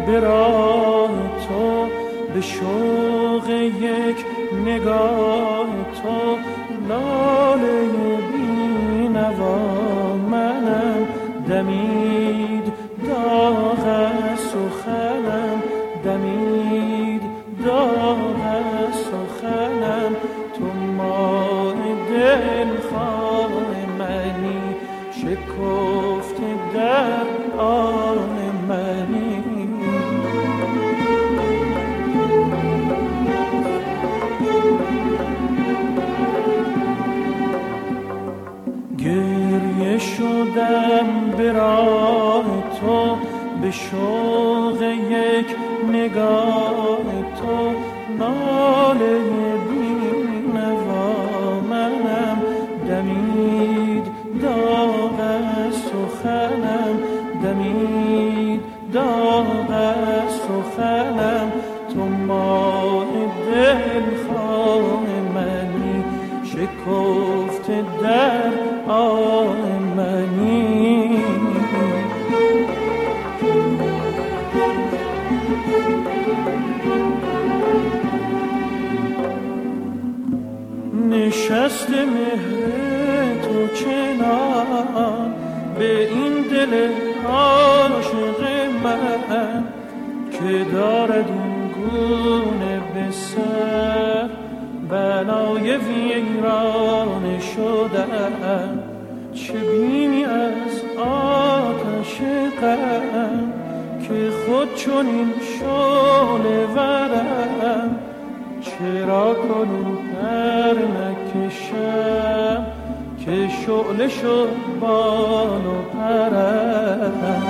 به راه تو، به شوق یک نگاه تو. لاله بی‌نوا منم، دمید داغ از سخنم، دمید داغ از سخنم. تو ماه دلخواه منی، شکفته در آن منی. گریه شدم به راه تو، به شوق یک نگاه تو. ناله بی‌نوا منم، دمید داغ از سخنم، دمید داغ از سخنم. تو ماه دلخواه منی، شکفته در آن منی. نشست مهر تو چنان به این دل عاشق من، که دارد این گونه به سر بنای ویرانه شدن. چه بینی از آتش غم، که خود چنین شعله ورم. چرا کنون پر نکشم، که شعله شد بال و پرم.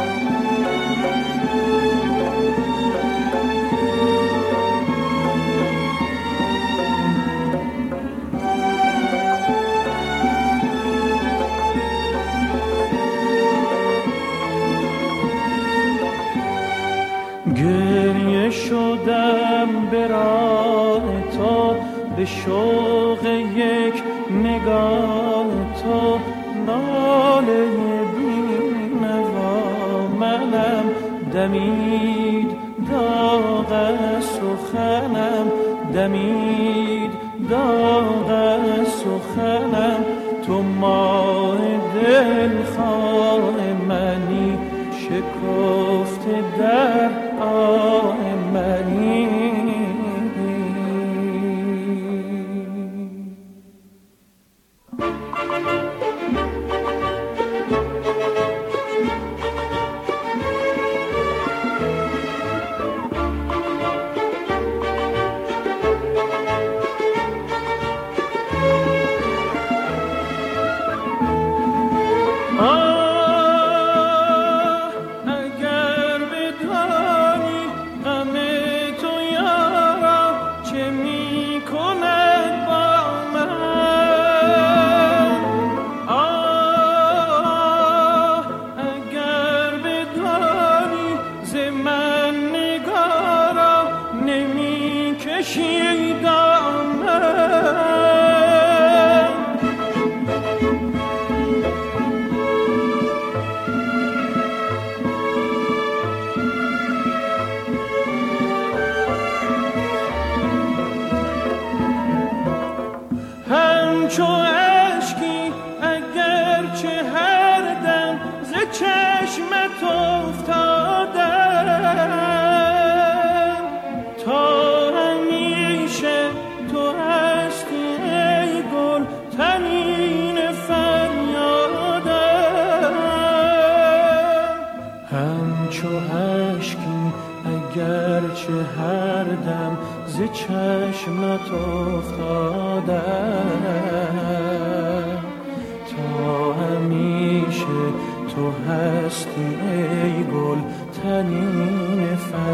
گریه شدم به راه تو، به شوق یک نگاه تو. ناله بی‌نوا منم، دمید داغ از سخنم، دمید داغ از سخنم. تو ماه دلخواه منی، شکفته در آن منی. همچو اشکی اگرچه هر دم ز چشمت افتادم، تا همیشه تو هستی ای گل تنین فریادم. همچو اشکی اگرچه هر دم ز چشمت افتادم، تا همیشه تو هستی ای گل تنین